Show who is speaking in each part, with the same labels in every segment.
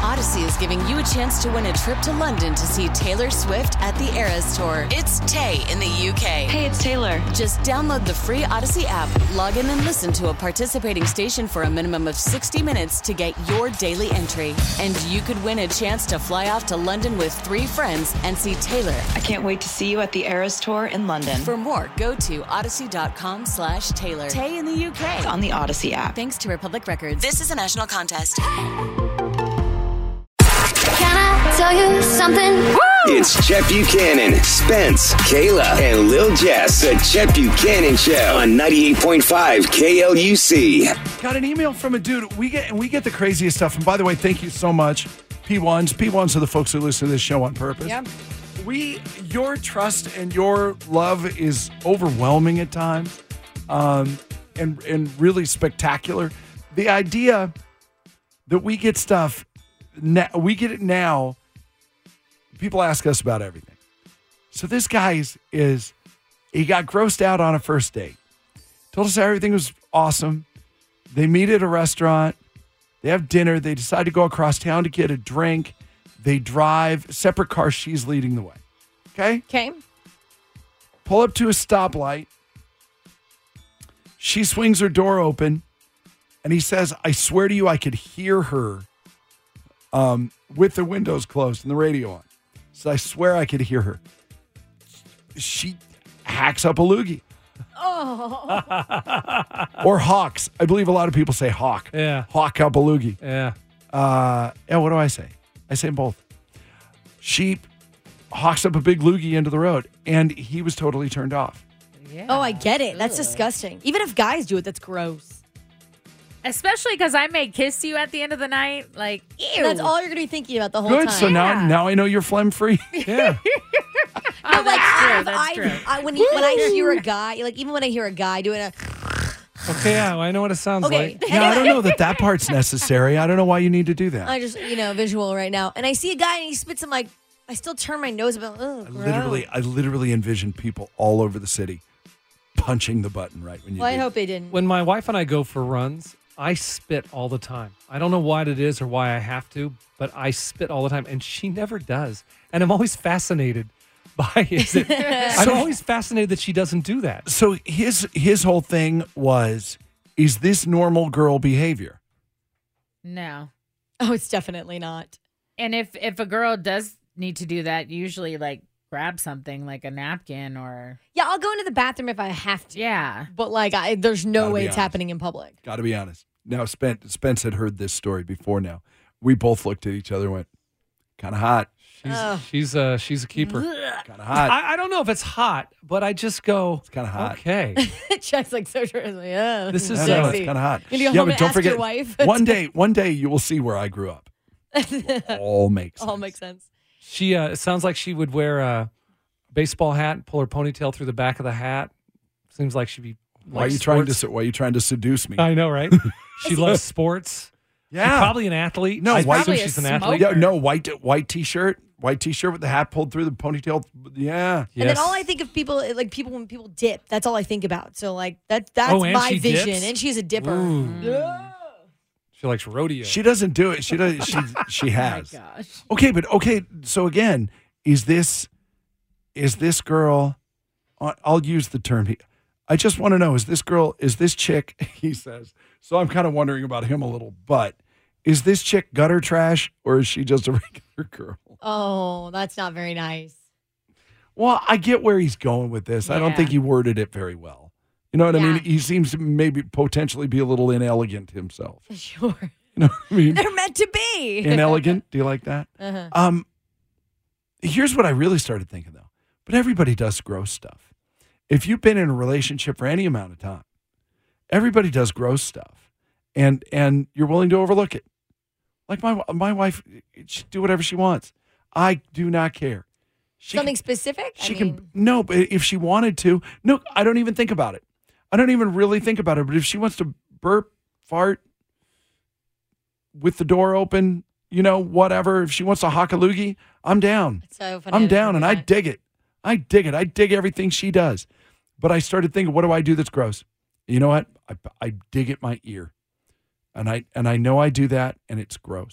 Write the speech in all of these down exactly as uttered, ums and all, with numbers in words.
Speaker 1: Odyssey is giving you a chance to win a trip to London to see Taylor Swift at the Eras Tour. It's Tay in the U K.
Speaker 2: Hey, it's Taylor.
Speaker 1: Just download the free Odyssey app, log in and listen to a participating station for a minimum of sixty minutes to get your daily entry. And you could win a chance to fly off to London with three friends and see Taylor.
Speaker 2: I can't wait to see you at the Eras Tour in London.
Speaker 1: For more, go to odyssey.com slash Taylor. Tay in the U K.
Speaker 2: It's on the Odyssey app.
Speaker 1: Thanks to Republic Records. This is a national contest.
Speaker 3: Can I tell you something? Woo!
Speaker 4: It's Chet Buchanan, Spence, Kayla, and Lil Jess. The Chet Buchanan Show on ninety-eight point five K L U C.
Speaker 5: Got an email from a dude. We get we get the craziest stuff. And by the way, thank you so much, P ones. P ones are the folks who listen to this show on purpose.
Speaker 6: Yep.
Speaker 5: We, your trust and your love is overwhelming at times, um, and and really spectacular. The idea that we get stuff. Now, we get it now. People ask us about everything. So this guy is, is, he got grossed out on a first date. Told us everything was awesome. They meet at a restaurant. They have dinner. They decide to go across town to get a drink. They drive separate cars. She's leading the way. Okay?
Speaker 6: Okay.
Speaker 5: Pull up to a stoplight. She swings her door open. And he says, I swear to you, I could hear her Um, with the windows closed and the radio on. So I swear I could hear her. She hacks up a loogie.
Speaker 6: Oh.
Speaker 5: Or hawks. I believe a lot of people say hawk.
Speaker 7: Yeah.
Speaker 5: Hawk up a loogie.
Speaker 7: Yeah.
Speaker 5: Uh, yeah, what do I say? I say both. She hawks up a big loogie into the road, and he was totally turned off.
Speaker 6: Yeah. Oh, I get it. That's Ugh. disgusting. Even if guys do it, that's gross.
Speaker 8: Especially because I may kiss you at the end of the night. Like, ew.
Speaker 6: That's all you're going to be thinking about the whole
Speaker 5: Good.
Speaker 6: time.
Speaker 5: So now,
Speaker 8: Yeah.
Speaker 5: now I know you're phlegm free.
Speaker 7: Yeah.
Speaker 6: No, like,
Speaker 8: true,
Speaker 6: if
Speaker 8: that's
Speaker 6: I,
Speaker 8: true.
Speaker 6: I, when, he, when I hear a guy, like, even when I hear a guy doing a.
Speaker 7: Okay, yeah, I know what it sounds
Speaker 6: Okay.
Speaker 7: like.
Speaker 5: Yeah, I don't know that that part's necessary. I don't know why you need to do that.
Speaker 6: I just, you know, visual right now. And I see a guy and he spits, I'm like, I still turn my nose about, oh,
Speaker 5: I literally, I literally envision people all over the city punching the button right when you
Speaker 6: Well,
Speaker 5: do.
Speaker 6: I hope they didn't.
Speaker 7: When my wife and I go for runs, I spit all the time. I don't know what it is or why I have to, but I spit all the time, and she never does. And I'm always fascinated by it. I'm always fascinated that she doesn't do that.
Speaker 5: So his his whole thing was, is this normal girl behavior?
Speaker 8: No.
Speaker 6: Oh, it's definitely not.
Speaker 8: And if if a girl does need to do that, usually like grab something like a napkin or
Speaker 6: Yeah, I'll go into the bathroom if I have to.
Speaker 8: yeah.
Speaker 6: But, like, I, there's no
Speaker 5: Gotta
Speaker 6: way
Speaker 5: be
Speaker 6: it's
Speaker 5: honest.
Speaker 6: happening in public.
Speaker 5: Got to be honest. Now, Spence, Spence had heard this story before now. We both looked at each other and went, kind of hot.
Speaker 7: She's
Speaker 6: Oh.
Speaker 7: she's uh she's a keeper.
Speaker 5: Kind of hot.
Speaker 7: I, I don't know if it's hot, but I just go.
Speaker 5: It's kind of hot.
Speaker 7: Okay.
Speaker 6: Chuck's like, so sure. Like, yeah,
Speaker 7: This is,
Speaker 5: I
Speaker 7: uh,
Speaker 5: know,
Speaker 6: sexy.
Speaker 5: it's kind of hot.
Speaker 6: You need to go
Speaker 5: yeah,
Speaker 6: home
Speaker 5: but
Speaker 6: and
Speaker 5: don't
Speaker 6: ask
Speaker 5: forget,
Speaker 6: your wife.
Speaker 5: one day, one day you will see where I grew up. All makes sense.
Speaker 6: All makes sense.
Speaker 7: She uh, it sounds like she would wear a baseball hat and pull her ponytail through the back of the hat. Seems like she'd be.
Speaker 5: Why are
Speaker 7: like
Speaker 5: you trying to?
Speaker 7: sports.
Speaker 5: se- Why are you trying to seduce me?
Speaker 7: I know, right? She loves sports. She's
Speaker 5: Yeah.
Speaker 7: probably an athlete.
Speaker 5: No,
Speaker 7: I
Speaker 5: white-
Speaker 7: assume
Speaker 8: Probably a
Speaker 7: she's an
Speaker 8: smoker.
Speaker 7: athlete.
Speaker 5: Yeah, no white white t-shirt, white t-shirt with the hat pulled through the ponytail. Yeah.
Speaker 6: And then
Speaker 7: Yes.
Speaker 6: all I think of people, like people when people dip, that's all I think about. So like that that's
Speaker 7: Oh, and
Speaker 6: my
Speaker 7: she
Speaker 6: vision.
Speaker 7: dips?
Speaker 6: And she's a dipper.
Speaker 7: Ooh. She likes rodeo.
Speaker 5: She doesn't do it. She does. She she
Speaker 8: Oh my
Speaker 5: has.
Speaker 8: gosh.
Speaker 5: Okay, but okay. So again, is this is this girl? I- I'll use the term. He, I just want to know: is this girl? Is this chick? He says. So I'm kind of wondering about him a little. But is this chick gutter trash, or is she just a regular girl?
Speaker 6: Oh, that's not very nice.
Speaker 5: Well, I get where he's going with this. I don't
Speaker 8: Yeah.
Speaker 5: think he worded it very well. You know what I
Speaker 6: Yeah.
Speaker 5: mean? He seems to maybe potentially be a little inelegant himself.
Speaker 6: Sure.
Speaker 5: You know what I mean?
Speaker 6: They're meant to be.
Speaker 5: Inelegant. Do you like that?
Speaker 6: Uh-huh.
Speaker 5: Um, here's what I really started thinking though. But everybody does gross stuff. If you've been in a relationship for any amount of time, everybody does gross stuff, and and you're willing to overlook it. Like my my wife, she do whatever she wants. I do not care. She
Speaker 6: Something
Speaker 5: can,
Speaker 6: specific?
Speaker 5: she
Speaker 6: I
Speaker 5: can
Speaker 6: mean,
Speaker 5: no, but if she wanted to, no, I don't even think about it. I don't even really think about it. But if she wants to burp, fart with the door open, you know, whatever. If she wants to hock a loogie, I'm down.
Speaker 6: it's so funny
Speaker 5: I'm
Speaker 6: to
Speaker 5: down,
Speaker 6: think
Speaker 5: and I
Speaker 6: about.
Speaker 5: dig it. I dig it. I dig everything she does. But I started thinking, what do I do that's gross? You know what? I, I dig at my ear, and I and I know I do that, and it's gross.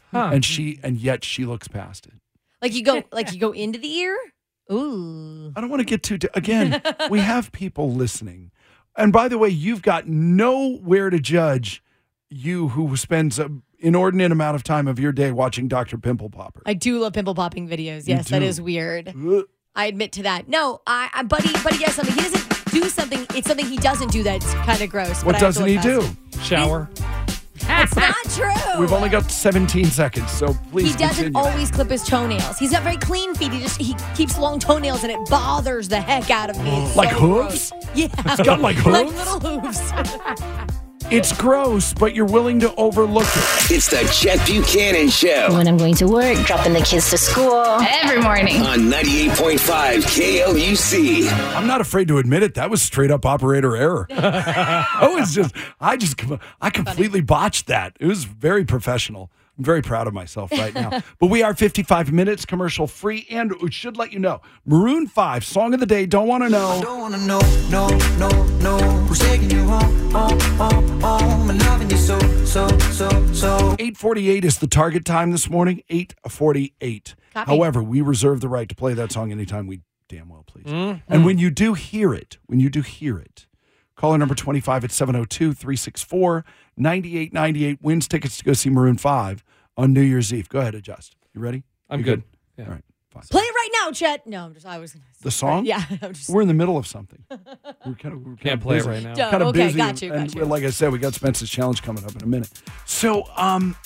Speaker 7: Huh.
Speaker 5: and she and yet she looks past it.
Speaker 6: Like you go, like you go into the ear. Ooh.
Speaker 5: I don't want to get too. Again, we have people listening, and by the way, you've got nowhere to judge. You who spends an inordinate amount of time of your day watching Doctor Pimple Popper.
Speaker 6: I do love pimple popping videos. Yes, that
Speaker 5: do.
Speaker 6: is weird.
Speaker 5: Ugh.
Speaker 6: I admit to that. No, I, I Buddy, Buddy does something. He doesn't do something. It's something he doesn't do that's kind of gross.
Speaker 5: What
Speaker 6: but I have to
Speaker 5: doesn't he
Speaker 6: look
Speaker 5: do?
Speaker 6: past it.
Speaker 7: Shower.
Speaker 6: It's not true.
Speaker 5: We've only got seventeen seconds, so please
Speaker 6: He doesn't
Speaker 5: continue.
Speaker 6: always clip his toenails. He's got very clean feet. He just he keeps long toenails, and it bothers the heck out of me. It's
Speaker 5: Like
Speaker 6: so
Speaker 5: hooves?
Speaker 6: gross. Yeah,
Speaker 5: It's got like
Speaker 6: like
Speaker 5: hooves?
Speaker 6: little hooves.
Speaker 5: It's gross, but you're willing to overlook it.
Speaker 4: It's the Chet Buchanan Show
Speaker 3: When I'm going to work, dropping the kids to school.
Speaker 2: Every morning.
Speaker 4: on ninety-eight point five K L U C.
Speaker 5: I'm not afraid to admit it. That was straight up operator error. I was just, I just, I completely botched that. It was very professional. I'm very proud of myself right now. But we are fifty-five minutes commercial free, and it should let you know. Maroon five, song of the day. Don't want to know.
Speaker 9: Don't wanna know, no, no, no. Who's taking you home, home, home, home? And loving you so, so, so, so.
Speaker 5: eight forty-eight is the target time this morning. eight forty-eight.
Speaker 6: Copy.
Speaker 5: However, we reserve the right to play that song anytime we damn well please. And when you do hear it, when you do hear it, caller number twenty-five at seven oh two, three six four, nine eight nine eight wins tickets to go see Maroon five on New Year's Eve. Go ahead, adjust. You ready?
Speaker 7: I'm
Speaker 5: You
Speaker 7: good.
Speaker 5: All
Speaker 7: Yeah.
Speaker 5: right, fine.
Speaker 6: Play it right now, Chet. No, I'm just. I was gonna.
Speaker 5: The song?
Speaker 6: Yeah, I'm just.
Speaker 5: We're in the middle of something. We're kind of, we're kind
Speaker 7: Can't
Speaker 5: of
Speaker 7: play it
Speaker 5: busy.
Speaker 7: right now.
Speaker 6: Duh,
Speaker 5: Kind of
Speaker 6: okay,
Speaker 5: busy.
Speaker 6: got you,
Speaker 5: and
Speaker 6: got you.
Speaker 5: like I said, we got Spencer's challenge coming up in a minute. So, um,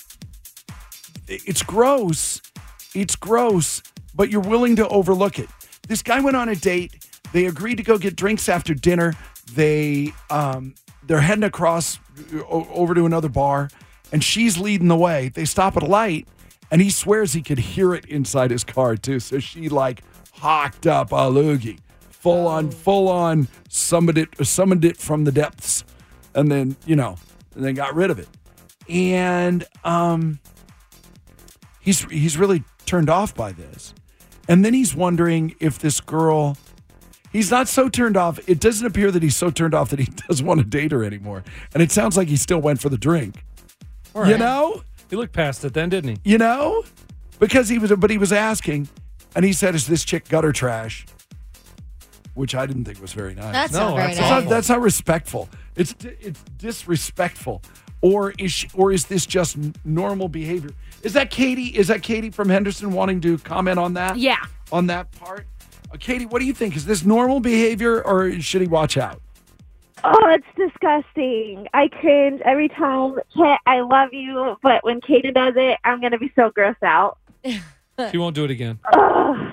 Speaker 5: it's gross. It's gross, but you're willing to overlook it. This guy went on a date. They agreed to go get drinks after dinner. They, um, they're heading across o- over to another bar, and she's leading the way. They stop at a light, and he swears he could hear it inside his car too. So she like hawked up a loogie, full on, full on, summoned it, summoned it from the depths, and then you know, and then got rid of it. And um, he's he's really turned off by this, and then he's wondering if this girl. He's not so turned off. It doesn't appear that he's so turned off that he doesn't want to date her anymore. And it sounds like he still went for the drink.
Speaker 7: All right.
Speaker 5: You know?
Speaker 7: He looked past it then, didn't he?
Speaker 5: You know? Because he was, but he was asking, and he said, "Is this chick gutter trash?" Which I didn't think was very nice.
Speaker 6: That's
Speaker 7: No,
Speaker 6: not very
Speaker 7: that's
Speaker 5: That's
Speaker 6: nice.
Speaker 5: not, that's not respectful. It's it's disrespectful. Or is she, or is this just n- normal behavior? Is that Katie? Is that Katie from Henderson wanting to comment on that?
Speaker 8: Yeah.
Speaker 5: On that part? Uh, Katie, what do you think? Is this normal behavior, or should he watch out?
Speaker 10: Oh, it's disgusting. I cringe every time. Kit, I love you, but when Katie does it, I'm going to be so grossed out.
Speaker 7: She won't do it again.
Speaker 10: Ugh.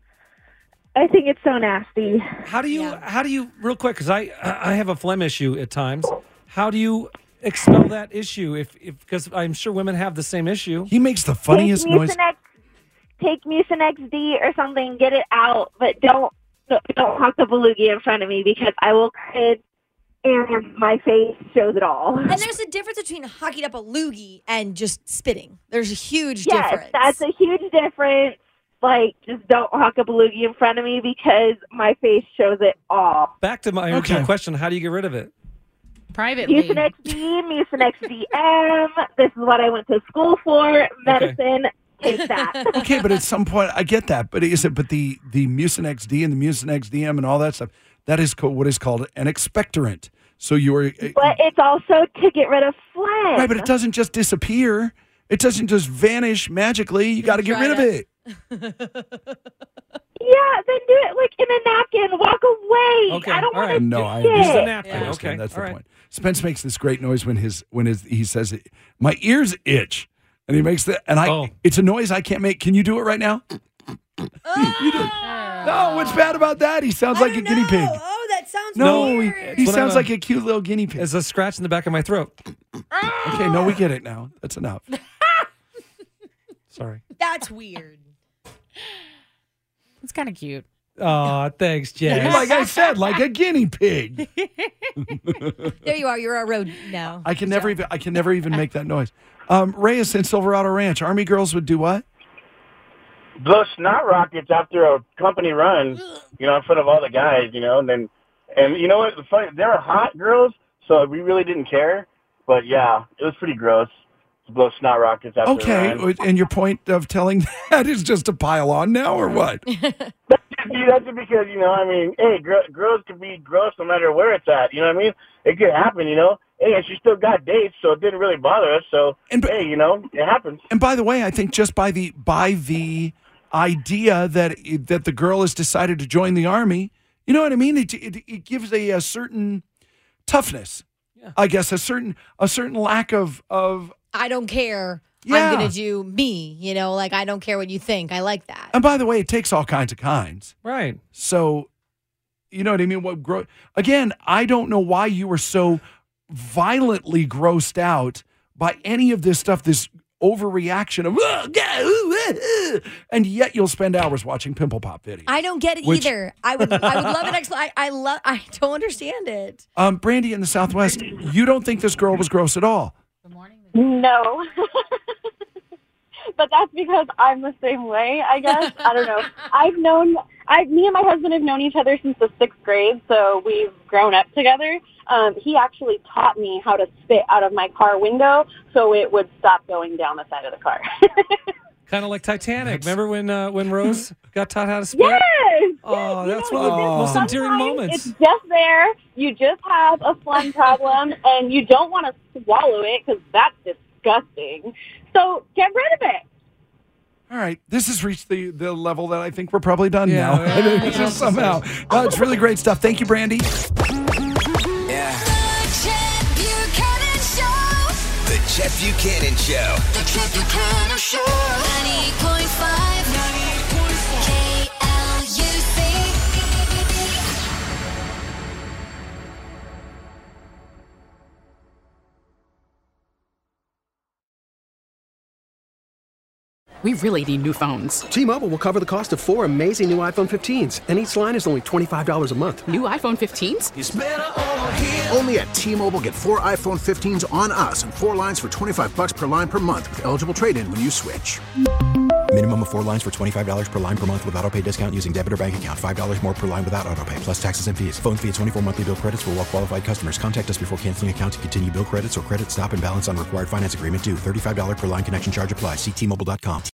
Speaker 10: I think it's so nasty.
Speaker 7: How do you?
Speaker 6: Yeah.
Speaker 7: How do you? Real quick, because I I have a phlegm issue at times. How do you expel that issue? If if because I'm sure women have the same issue.
Speaker 5: He makes the funniest
Speaker 10: take
Speaker 5: noise.
Speaker 10: Mucinex, take Mucinex D or something, get it out, but don't don't hawk the belugi in front of me because I will cringe and my face shows it all.
Speaker 6: And there's a difference between hocking up a loogie and just spitting. There's a huge
Speaker 10: Yes,
Speaker 6: difference.
Speaker 10: that's a huge difference. Like, just don't hawk a belugi in front of me because my face shows it all.
Speaker 7: Back to my original
Speaker 5: Okay.
Speaker 7: question: how do you get rid of it?
Speaker 8: Privately.
Speaker 10: Mucinex D, Mucinex D M. This is what I went to school for. Medicine. Take that.
Speaker 5: Okay, but at some point, I get that. But is it? But the the Mucinex D and the Mucinex D M and all that stuff, that is co- what is called an expectorant. So you are
Speaker 10: But it's also to get rid of phlegm.
Speaker 5: right, but it doesn't just disappear. It doesn't just vanish magically. You got to get
Speaker 6: Try
Speaker 5: rid of
Speaker 6: that.
Speaker 5: it.
Speaker 10: Yeah, then do it like in a napkin. Walk away.
Speaker 7: Okay,
Speaker 10: I don't
Speaker 7: all
Speaker 10: want
Speaker 7: right.
Speaker 10: to
Speaker 5: No, I
Speaker 10: see
Speaker 7: Use a
Speaker 10: it.
Speaker 7: napkin.
Speaker 5: I
Speaker 7: Okay,
Speaker 5: understand. That's
Speaker 7: all
Speaker 5: the
Speaker 7: right.
Speaker 5: point. Spence makes this great noise when his when his he says it, my ears itch, and he makes that, and I
Speaker 7: Oh.
Speaker 5: it's a noise I can't make. Can you do it right now? You do it. No, what's bad about that? He sounds
Speaker 6: I
Speaker 5: like a
Speaker 6: don't
Speaker 5: guinea
Speaker 6: know.
Speaker 5: pig.
Speaker 6: Oh, that sounds
Speaker 5: No,
Speaker 6: weird.
Speaker 5: he, he
Speaker 7: When
Speaker 5: sounds
Speaker 7: I'm a-
Speaker 5: like a cute little guinea pig.
Speaker 7: There's a scratch in the back of my throat.
Speaker 5: Okay, no, we get it now. That's enough.
Speaker 7: Sorry.
Speaker 6: That's weird.
Speaker 8: It's kind of cute.
Speaker 7: Oh, thanks, Jess.
Speaker 5: Like I said, like a guinea pig.
Speaker 6: There you are. You're a road now.
Speaker 5: I can never even I can never even make that noise. Um, Reyes in Silverado Ranch. Army girls would do what?
Speaker 11: Blow snot rockets after a company run, you know, in front of all the guys, you know, and then, and you know what? The funny, they were hot girls, so we really didn't care. But yeah, it was pretty gross. blow snot rockets after
Speaker 5: Okay,
Speaker 11: a run.
Speaker 5: and your point of telling that is just to pile on now, or what?
Speaker 11: That's just, that's just because, you know, I mean, hey, gr- girls can be gross no matter where it's at. You know what I mean? It could happen, you know. Hey, and she still got dates, so it didn't really bother us. So,
Speaker 5: and,
Speaker 11: hey, you know, it happens.
Speaker 5: And by the way, I think just by the by the idea that that the girl has decided to join the Army, you know what I mean? It it, it gives a, a certain toughness, yeah. I guess, a certain a certain lack of of.
Speaker 6: I don't care.
Speaker 5: Yeah.
Speaker 6: I'm going to do me, you know, like I don't care what you think. I like that.
Speaker 5: And by the way, it takes all kinds of kinds.
Speaker 7: Right.
Speaker 5: So, you know what I mean? What grow Again, I don't know why you were so violently grossed out by any of this stuff, this overreaction of, and yet you'll spend hours watching pimple pop videos.
Speaker 6: I don't get it
Speaker 5: which,
Speaker 6: either. I would I would love an explanation. I, I love I don't understand it.
Speaker 5: Um, Brandy in the Southwest, you don't think this girl was gross at all?
Speaker 10: No. But that's because I'm the same way, I guess. I don't know. I've known, I, me and my husband have known each other since the sixth grade, so we've grown up together. Um, he actually taught me how to spit out of my car window so it would stop going down the side of the car.
Speaker 7: Kind of like Titanic. Remember when uh, when Rose got taught how to spit?
Speaker 10: Yes!
Speaker 7: Oh,
Speaker 10: yes,
Speaker 7: that's
Speaker 10: you
Speaker 7: one of the
Speaker 10: know,
Speaker 7: most endearing moments.
Speaker 10: It's just there. You just have a phlegm problem, and you don't want to swallow it because that's disgusting. So get rid of it.
Speaker 5: All right, this has reached the, the level that I think we're probably done
Speaker 7: Yeah,
Speaker 5: now.
Speaker 7: yeah, yeah.
Speaker 5: Just somehow. Uh, it's really great stuff. Thank you, Brandy.
Speaker 4: Yeah. The Chet Buchanan Show.
Speaker 12: The Chet Buchanan Show. ninety-eight point five K L U C.
Speaker 13: We really need new phones.
Speaker 14: T-Mobile will cover the cost of four amazing new iPhone fifteens, and each line is only twenty-five dollars a month.
Speaker 13: New iPhone fifteens?
Speaker 14: It's better over here.
Speaker 15: Only at T-Mobile, get four iPhone fifteens on us and four lines for twenty-five bucks per line per month with eligible trade-in when you switch.
Speaker 16: Minimum of four lines for twenty-five dollars per line per month with autopay discount using debit or bank account. five dollars more per line without autopay, plus taxes and fees. Phone fee at twenty-four monthly bill credits for well-qualified customers. Contact us before canceling account to continue bill credits or credit stop and balance on required finance agreement due. thirty-five dollars per line connection charge applies. See T Mobile dot com.